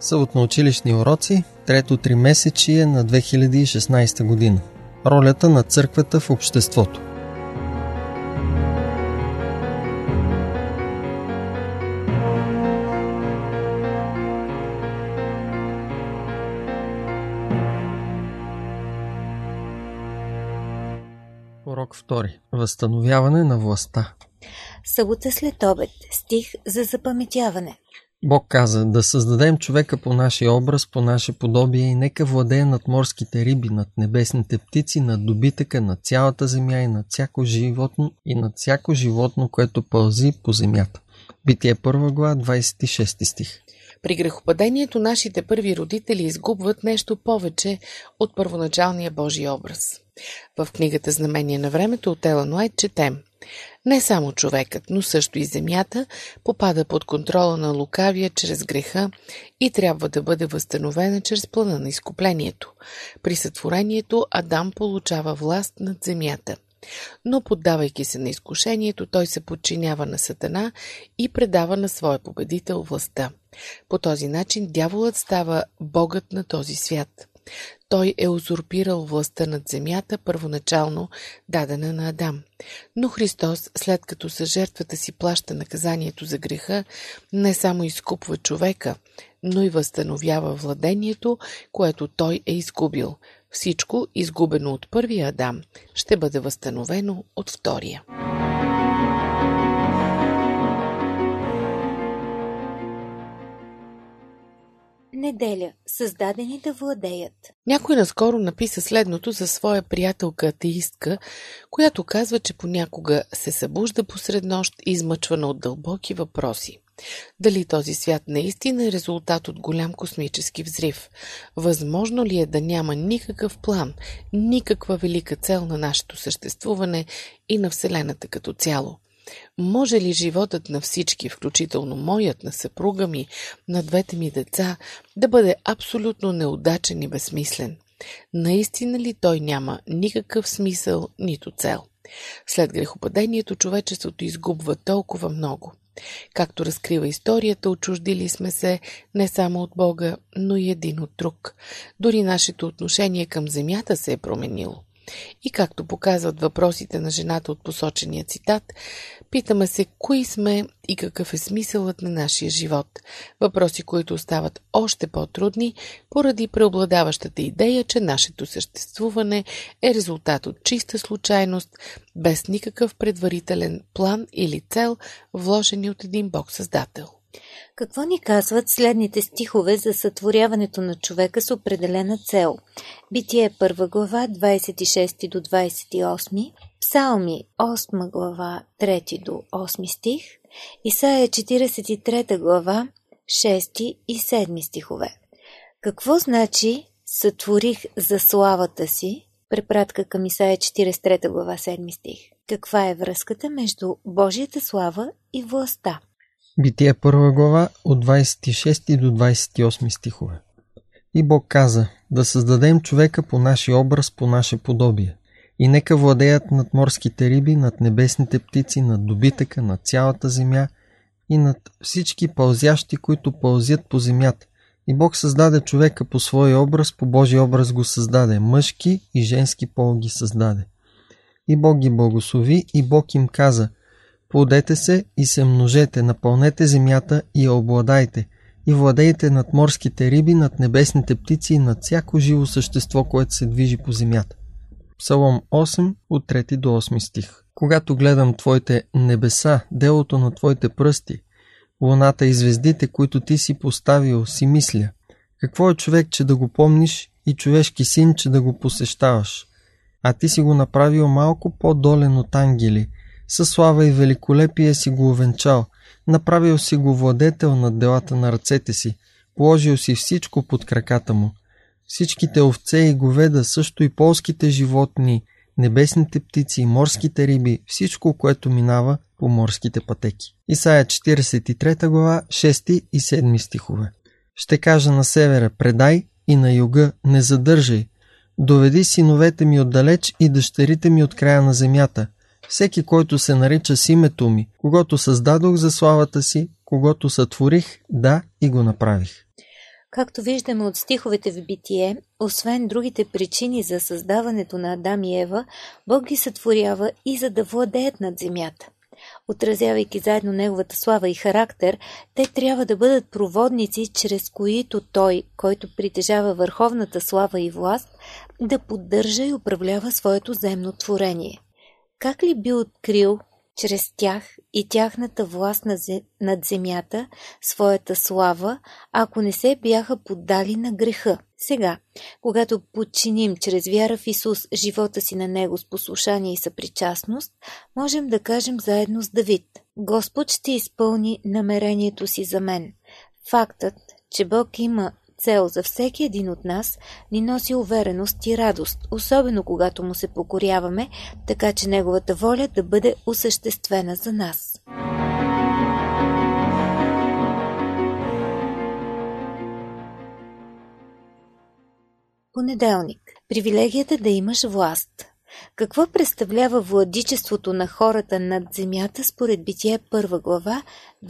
Съботно-училищни уроци, трето тримесечие на 2016 година. Ролята на църквата в обществото. Урок 2. Възстановяване на властта. Събота след обед. Стих за запаметяване. Бог каза да създадем човека по нашия образ, по наше подобие и нека владее над морските риби, над небесните птици, над добитъка, над цялата земя и над всяко животно, което пълзи по земята. Битие 1 глава, 26 стих. При грехопадението нашите първи родители изгубват нещо повече от първоначалния Божий образ. В книгата Знамение на времето от Елън Уайт четем: не само човекът, но също и земята попада под контрола на лукавия чрез греха и трябва да бъде възстановена чрез плана на изкуплението. При сътворението Адам получава власт над земята. Но поддавайки се на изкушението, той се подчинява на Сатана и предава на своя победител властта. По този начин дяволът става богът на този свят. Той е узурпирал властта над земята, първоначално дадена на Адам. Но Христос, след като със жертвата си плаща наказанието за греха, не само изкупва човека, но и възстановява владението, което той е изгубил. Всичко, изгубено от първия Адам, ще бъде възстановено от втория. Неделя. Създадени да владеят. Някой наскоро написа следното за своя приятелка атеистка, която казва, че понякога се събужда посред нощ, измъчвана от дълбоки въпроси. Дали този свят наистина е резултат от голям космически взрив? Възможно ли е да няма никакъв план, никаква велика цел на нашето съществуване и на Вселената като цяло? Може ли животът на всички, включително моят, на съпруга ми, на двете ми деца, да бъде абсолютно неудачен и безсмислен? Наистина ли той няма никакъв смисъл, нито цел? След грехопадението човечеството изгубва толкова много. Както разкрива историята, отчуждили сме се не само от Бога, но и един от друг. Дори нашето отношение към земята се е променило. И както показват въпросите на жената от посочения цитат, питаме се кои сме и какъв е смисълът на нашия живот. Въпроси, които остават още по-трудни поради преобладаващата идея, че нашето съществуване е резултат от чиста случайност, без никакъв предварителен план или цел, вложени от един Бог-създател. Какво ни казват следните стихове за сътворяването на човека с определена цел? Битие 1 глава, 26 до 28, Псалми 8 глава, 3 до 8 стих, Исаия 43 глава, 6 и 7 стихове. Какво значи сътворих за славата си? Препратка към Исаия 43 глава, 7 стих. Каква е връзката между Божията слава и властта? Битие 1 глава от 26 до 28 стихове. И Бог каза да създадем човека по нашия образ, по наше подобие. И нека владеят над морските риби, над небесните птици, над добитъка, над цялата земя и над всички пълзящи, които пълзят по земята. И Бог създаде човека по своя образ, по Божия образ го създаде. Мъжки и женски пол ги създаде. И Бог ги благослови и Бог им каза: плодете се и се множете, напълнете земята и я обладайте, и владейте над морските риби, над небесните птици и над всяко живо същество, което се движи по земята. Псалом 8 от 3 до 8 стих. Когато гледам Твоите небеса, делото на Твоите пръсти, луната и звездите, които Ти си поставил, си мисля: какво е човек, че да го помниш, и човешки син, че да го посещаваш? А Ти си го направил малко по-долен от ангели, със слава и великолепие си го увенчал, направил си го владетел над делата на ръцете си, положил си всичко под краката му. Всичките овце и говеда, също и полските животни, небесните птици, морските риби, всичко, което минава по морските пътеки. Исаия 43 глава, 6 и 7 стихове. Ще кажа на севера: предай, и на юга: не задържай. Доведи синовете ми отдалеч и дъщерите ми от края на земята. Всеки, който се нарича с името ми, когото създадох за славата си, когото сътворих, да, и го направих. Както виждаме от стиховете в Битие, освен другите причини за създаването на Адам и Ева, Бог ги сътворява и за да владеят над земята. Отразявайки заедно неговата слава и характер, те трябва да бъдат проводници, чрез които той, който притежава върховната слава и власт, да поддържа и управлява своето земно творение. Как ли би открил чрез тях и тяхната власт над земята своята слава, ако не се бяха поддали на греха? Сега, когато подчиним чрез вяра в Исус живота си на Него с послушание и съпричастност, можем да кажем заедно с Давид: Господ ще изпълни намерението си за мен. Фактът, че Бог има цел за всеки един от нас, ни носи увереност и радост, особено когато му се покоряваме, така че неговата воля да бъде осъществена за нас. Понеделник. Привилегията да имаш власт. Какво представлява владичеството на хората над земята според Битие 1 глава,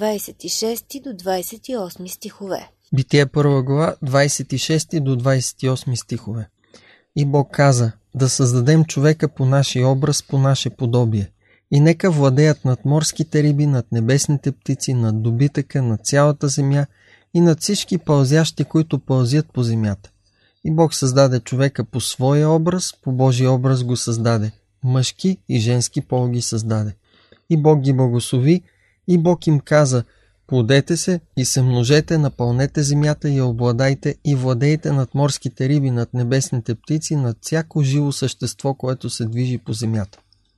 26 до 28 стихове? Битие 1 глава, 26 до 28 стихове. И Бог каза: да създадем човека по нашия образ, по наше подобие. И нека владеят над морските риби, над небесните птици, над добитъка, над цялата земя и над всички пълзящи, които пълзят по земята. И Бог създаде човека по своя образ, по Божия образ го създаде. Мъжки и женски пол ги създаде. И Бог ги благослови, и Бог им каза: плодете се и се множете, напълнете земята и я обладайте и владейте над морските риби, над небесните птици, над всяко живо същество, което се движи по земята.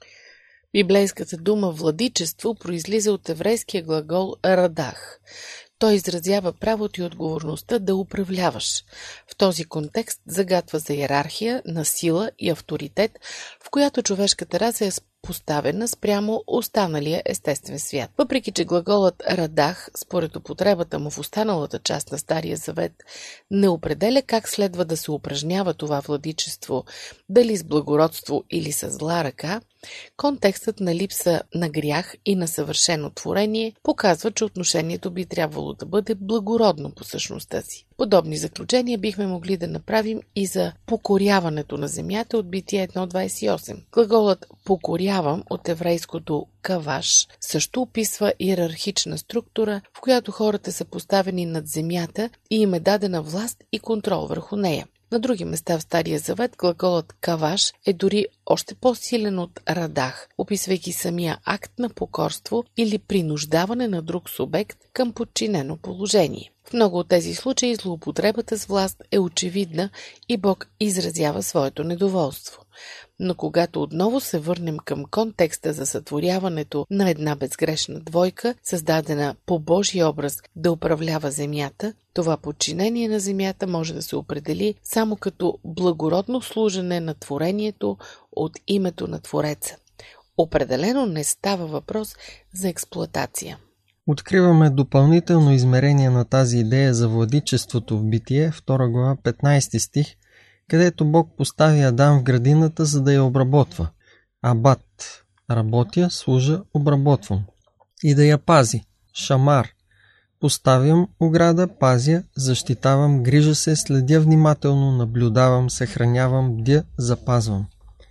Библейската дума владичество произлиза от еврейския глагол радах. Той изразява правото и отговорността да управляваш. В този контекст загатва за йерархия на сила и авторитет, в която човешката раса е поставена спрямо останалия естествен свят. Въпреки че глаголът радах, според употребата му в останалата част на Стария завет, не определя как следва да се упражнява това владичество, дали с благородство или с зла ръка, контекстът на липса на грях и на съвършено творение показва, че отношението би трябвало да бъде благородно по същността си. Подобни заключения бихме могли да направим и за покоряването на земята от Битие 1.28. Глаголът покорявам от еврейското каваш също описва иерархична структура, в която хората са поставени над земята и им е дадена власт и контрол върху нея. На други места в Стария завет глаголът каваш е дори още по-силен от радах, описвайки самия акт на покорство или принуждаване на друг субект към подчинено положение. В много от тези случаи злоупотребата с власт е очевидна и Бог изразява своето недоволство. Но когато отново се върнем към контекста за сътворяването на една безгрешна двойка, създадена по Божия образ да управлява земята, това подчинение на земята може да се определи само като благородно служене на творението от името на Твореца. Определено не става въпрос за експлоатация. Откриваме допълнително измерение на тази идея за владичеството в Битие, 2 глава, 15 стих, където Бог постави Адам в градината, за да я обработва. Абат – работя, служа, обработвам. И да я пази. Шамар – поставям ограда, пазя, защитавам, грижа се, следя внимателно, наблюдавам, съхранявам, бдя, запазвам.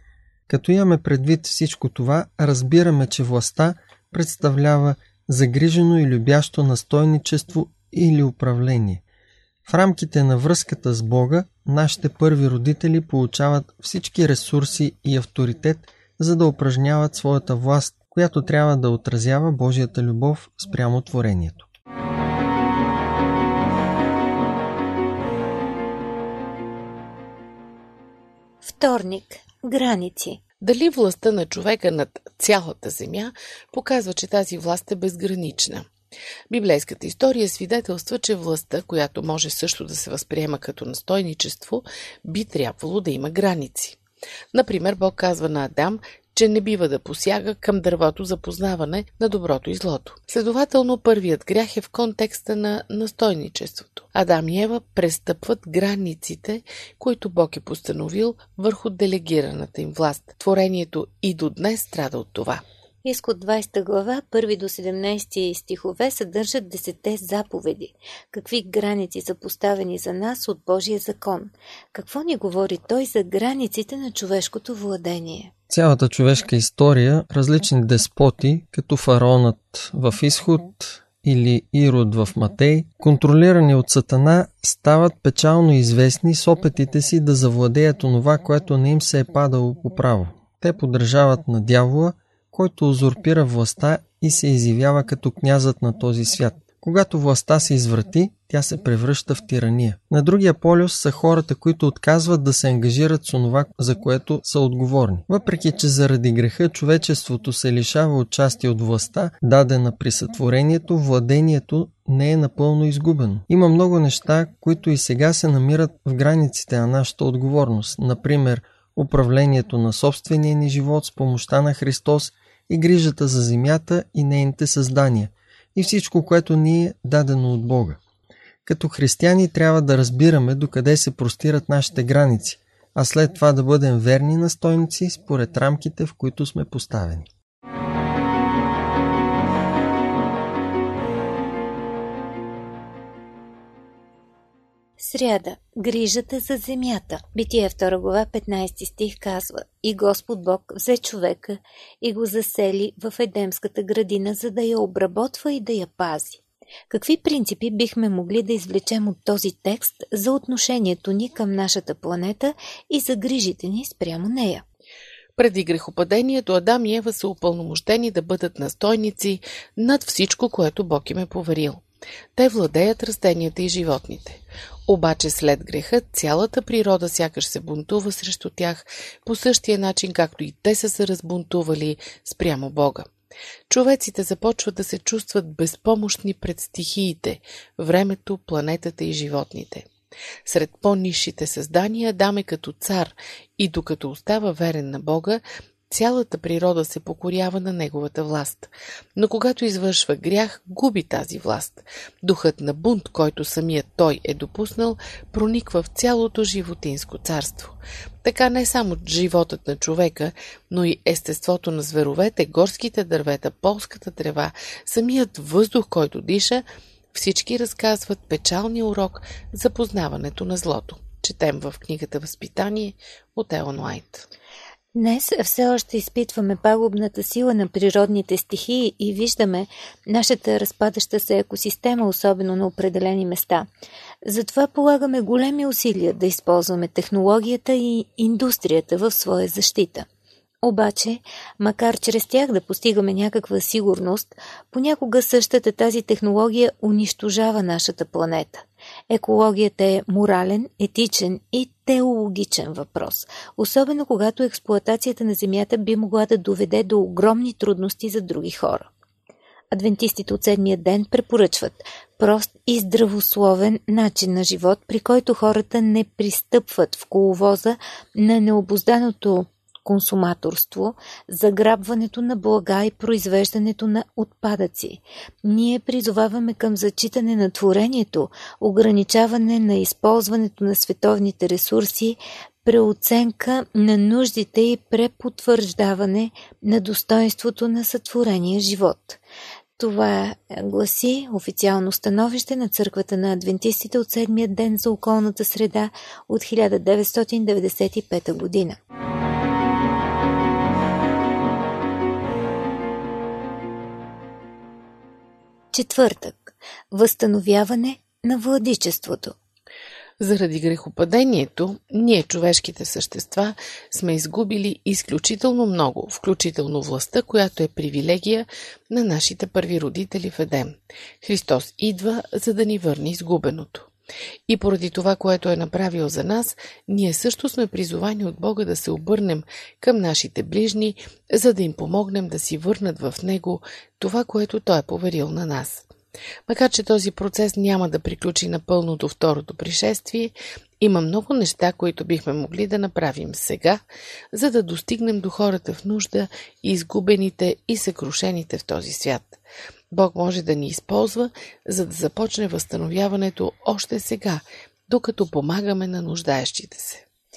Като имаме предвид всичко това, разбираме, че властта представлява загрижено и любящо настойничество или управление. В рамките на връзката с Бога, нашите първи родители получават всички ресурси и авторитет, за да упражняват своята власт, която трябва да отразява Божията любов спрямо творението. Вторник. Граници. Дали властта на човека над цялата земя показва, че тази власт е безгранична? Библейската история свидетелства, че властта, която може също да се възприема като настойничество, би трябвало да има граници. Например, Бог казва на Адам, че не бива да посяга към дървото за познаване на доброто и злото. Следователно, първият грях е в контекста на настойничеството. Адам и Ева престъпват границите, които Бог е постановил върху делегираната им власт. Творението и до днес страда от това. Изход 20 глава, 1 до 17 стихове съдържат 10 заповеди. Какви граници са поставени за нас от Божия закон? Какво ни говори той за границите на човешкото владение? Цялата човешка история, различни деспоти, като фараонът в Изход или Ирод в Матей, контролирани от Сатана, стават печално известни с опитите си да завладеят онова, което не им се е падало по право. Те подражават на дявола, който узурпира властта и се изявява като князът на този свят. Когато властта се изврати, тя се превръща в тирания. На другия полюс са хората, които отказват да се ангажират с онова, за което са отговорни. Въпреки че заради греха човечеството се лишава от части от властта, дадена при сътворението, владението не е напълно изгубено. Има много неща, които и сега се намират в границите на нашата отговорност. Например, управлението на собствения ни живот с помощта на Христос и грижата за земята и нейните създания и всичко, което ни е дадено от Бога. Като християни трябва да разбираме докъде се простират нашите граници, а след това да бъдем верни настойници според рамките, в които сме поставени. Сряда. Грижата за земята. Битие 2 глава 15 стих казва: И Господ Бог взе човека и го засели в Едемската градина, за да я обработва и да я пази. Какви принципи бихме могли да извлечем от този текст за отношението ни към нашата планета и за грижите ни спрямо нея? Преди грехопадението Адам и Ева са упълномощени да бъдат настойници над всичко, което Бог им е поверил. Те владеят растенията и животните. Обаче след греха цялата природа сякаш се бунтува срещу тях по същия начин, както и те са се разбунтували спрямо Бога. Човеците започват да се чувстват безпомощни пред стихиите, времето, планетата и животните. Сред по-нисшите създания Адам е като цар и докато остава верен на Бога, цялата природа се покорява на неговата власт. Но когато извършва грях, губи тази власт. Духът на бунт, който самият той е допуснал, прониква в цялото животинско царство. Така не само животът на човека, но и естеството на зверовете, горските дървета, полската трева, самият въздух, който диша, всички разказват печалния урок за познаването на злото. Четем в книгата «Възпитание» от Елън Уайт. Днес все още изпитваме пагубната сила на природните стихии и виждаме нашата разпадаща се екосистема, особено на определени места. Затова полагаме големи усилия да използваме технологията и индустрията в своя защита. Обаче, макар чрез тях да постигаме някаква сигурност, понякога същата тази технология унищожава нашата планета. Екологията е морален, етичен и теологичен въпрос, особено когато експлоатацията на Земята би могла да доведе до огромни трудности за други хора. Адвентистите от седмия ден препоръчват прост и здравословен начин на живот, при който хората не пристъпват в коловоза на необузданото консуматорство, заграбването на блага и произвеждането на отпадъци. Ние призоваваме към зачитане на творението, ограничаване на използването на световните ресурси, преоценка на нуждите и препотвърждаване на достоинството на сътворения живот. Това гласи официално становище на Църквата на адвентистите от седмия ден за околната среда от 1995 година. Четвъртък. Възстановяване на владичеството. Заради грехопадението, ние, човешките същества, сме изгубили изключително много, включително властта, която е привилегия на нашите първи родители в Едем. Христос идва, за да ни върне изгубеното. И поради това, което е направил за нас, ние също сме призовани от Бога да се обърнем към нашите ближни, за да им помогнем да си върнат в Него това, което Той е поверил на нас. Макар че този процес няма да приключи напълно до второто пришествие, има много неща, които бихме могли да направим сега, за да достигнем до хората в нужда, изгубените и съкрушените в този свят. Бог може да ни използва, за да започне възстановяването още сега, докато помагаме на нуждаещите се.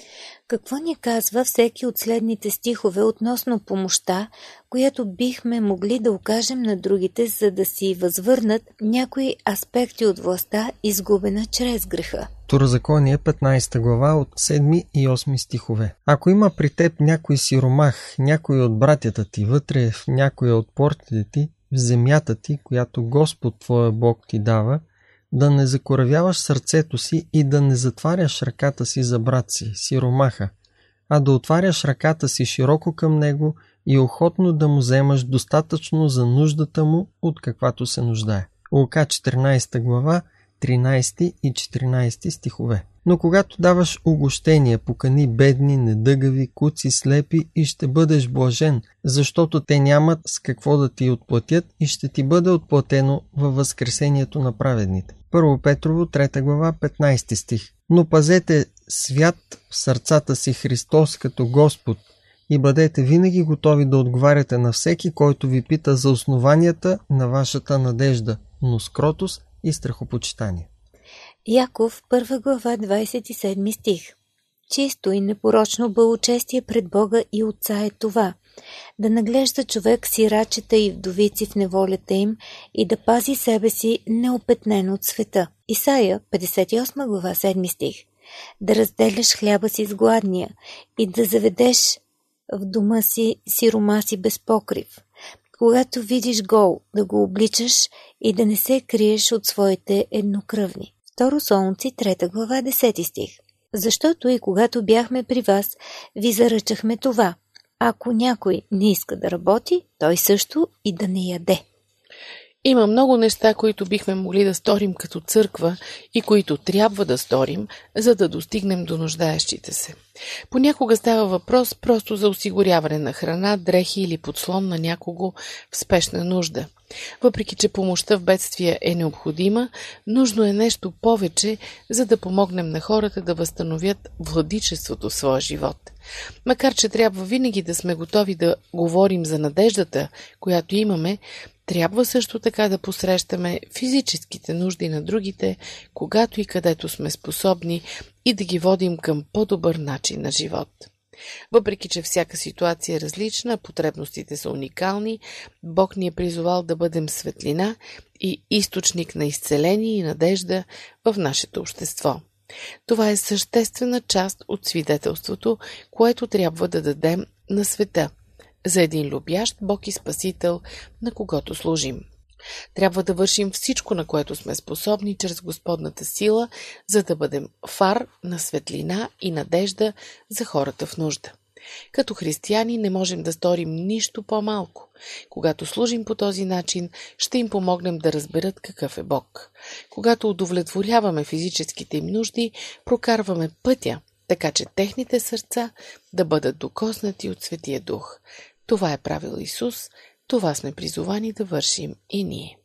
Какво ни казва всеки от следните стихове относно помощта, която бихме могли да окажем на другите, за да си възвърнат някои аспекти от властта, изгубена чрез греха? Второзаконие, 15 глава, от 7 и 8 стихове. Ако има при теб някой сиромах, някой от братята ти, вътре в някоя от портите ти, в земята ти, която Господ твоя Бог ти дава, да не закоравяваш сърцето си и да не затваряш ръката си за брат си, сиромаха, а да отваряш ръката си широко към него и охотно да му вземаш достатъчно за нуждата му, от каквато се нуждае. Лука 14 глава, 13 и 14 стихове. Но когато даваш угощение, покани бедни, недъгави, куци, слепи и ще бъдеш блажен, защото те нямат с какво да ти отплатят и ще ти бъде отплатено във възкресението на праведните. 1 Петрово, 3 глава, 15 стих. Но пазете свят в сърцата си Христос като Господ и бъдете винаги готови да отговаряте на всеки, който ви пита за основанията на вашата надежда, но с кротост и страхопочитание. Яков, 1 глава, 27 стих. Чисто и непорочно благочестие пред Бога и Отца е това, да наглежда човек сирачета и вдовици в неволята им и да пази себе си неопетнен от света. Исаия, 58 глава, 7 стих. Да разделяш хляба си с гладния и да заведеш в дома си сирома си без покрив. Когато видиш гол, да го обличаш и да не се криеш от своите еднокръвни. 2 Солунци, 3 глава, 10 стих. Защото и когато бяхме при вас, ви заръчахме това. Ако някой не иска да работи, той също и да не яде. Има много неща, които бихме могли да сторим като църква и които трябва да сторим, за да достигнем до нуждаещите се. Понякога става въпрос просто за осигуряване на храна, дрехи или подслон на някого в спешна нужда. Въпреки че помощта в бедствия е необходима, нужно е нещо повече, за да помогнем на хората да възстановят владичеството в своя живот. Макар че трябва винаги да сме готови да говорим за надеждата, която имаме, трябва също така да посрещаме физическите нужди на другите, когато и където сме способни, и да ги водим към по-добър начин на живот. Въпреки че всяка ситуация е различна, потребностите са уникални, Бог ни е призовал да бъдем светлина и източник на изцеление и надежда в нашето общество. Това е съществена част от свидетелството, което трябва да дадем на света за един любящ Бог и Спасител, на когото служим. Трябва да вършим всичко, на което сме способни чрез Господната сила, за да бъдем фар на светлина и надежда за хората в нужда. Като християни не можем да сторим нищо по-малко. Когато служим по този начин, ще им помогнем да разберат какъв е Бог. Когато удовлетворяваме физическите им нужди, прокарваме пътя, така че техните сърца да бъдат докоснати от Светия Дух. Това е правил Исус, това сме призовани да вършим и ние.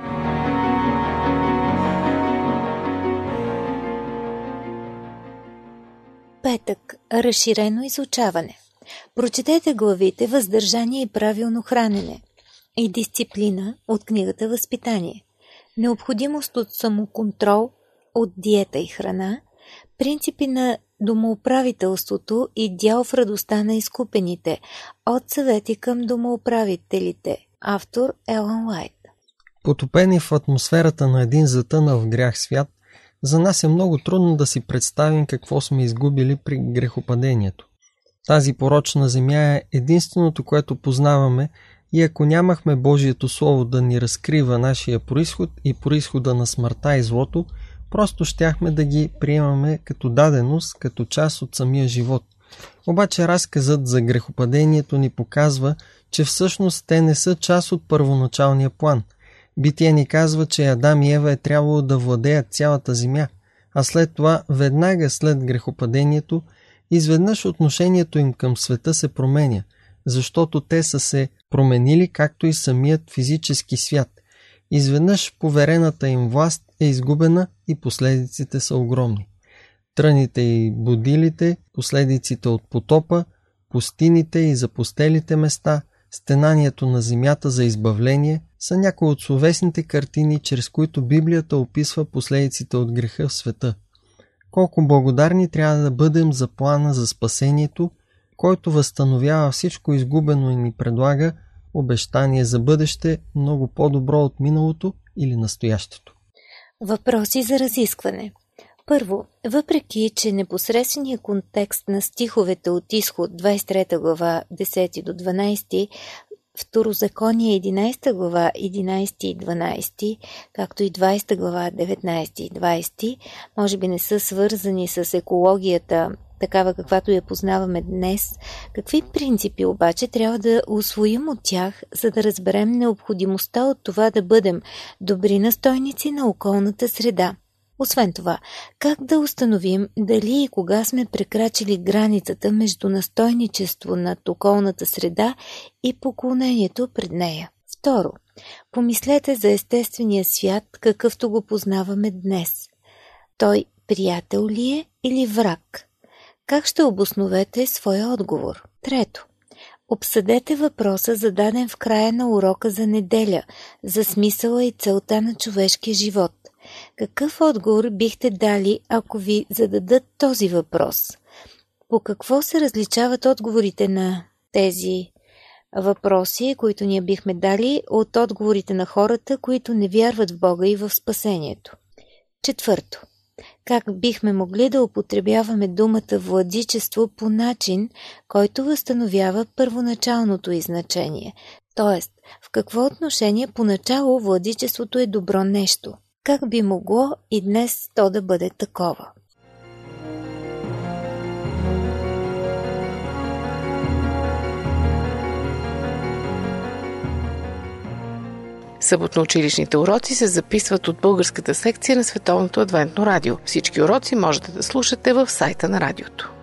Петък. Разширено изучаване. Прочетете главите "Въздържание и правилно хранене" и "Дисциплина" от книгата "Възпитание", "Необходимост от самоконтрол" от "Диета и храна", "Принципи на домоуправителството" и "Дял в радостта на изкупените" от "Съвети към домоуправителите", автор Елън Уайт. Потопени в атмосферата на един затънал в грях свят, за нас е много трудно да си представим какво сме изгубили при грехопадението. Тази порочна земя е единственото, което познаваме, и ако нямахме Божието Слово да ни разкрива нашия произход и произхода на смъртта и злото, просто щяхме да ги приемаме като даденост, като част от самия живот. Обаче разказът за грехопадението ни показва, че всъщност те не са част от първоначалния план. Битие ни казва, че Адам и Ева е трябвало да владеят цялата земя, а след това, веднага след грехопадението, изведнъж отношението им към света се променя, защото те са се променили, както и самият физически свят. Изведнъж поверената им власт е изгубена и последиците са огромни. Тръните и будилите, последиците от потопа, пустините и запустелите места, стенанието на земята за избавление са някои от словесните картини, чрез които Библията описва последиците от греха в света. Колко благодарни трябва да бъдем за плана за спасението, който възстановява всичко изгубено и ни предлага обещание за бъдеще много по-добро от миналото или настоящето. Въпроси за разискване. Първо, въпреки че непосредственият контекст на стиховете от Изход 23 глава 10 до 12, Второзаконие 11 глава 11 и 12, както и 20 глава 19 и 20, може би не са свързани с екологията, такава каквато я познаваме днес, какви принципи обаче трябва да усвоим от тях, за да разберем необходимостта от това да бъдем добри настойници на околната среда? Освен това, как да установим дали и кога сме прекрачили границата между настойничество над околната среда и поклонението пред нея? Второ, помислете за естествения свят, какъвто го познаваме днес. Той приятел ли е или враг? Как ще обосновете своя отговор? Трето, обсъдете въпроса, зададен в края на урока за неделя, за смисъла и целта на човешкия живот. Какъв отговор бихте дали, ако ви зададат този въпрос? По какво се различават отговорите на тези въпроси, които ние бихме дали, от отговорите на хората, които не вярват в Бога и в спасението? Четвърто, как бихме могли да употребяваме думата владичество по начин, който възстановява първоначалното й значение? Тоест, в какво отношение поначало владичеството е добро нещо? Как би могло и днес то да бъде такова? Съботно-училищните уроци се записват от българската секция на Световното адвентно радио. Всички уроци можете да слушате в сайта на радиото.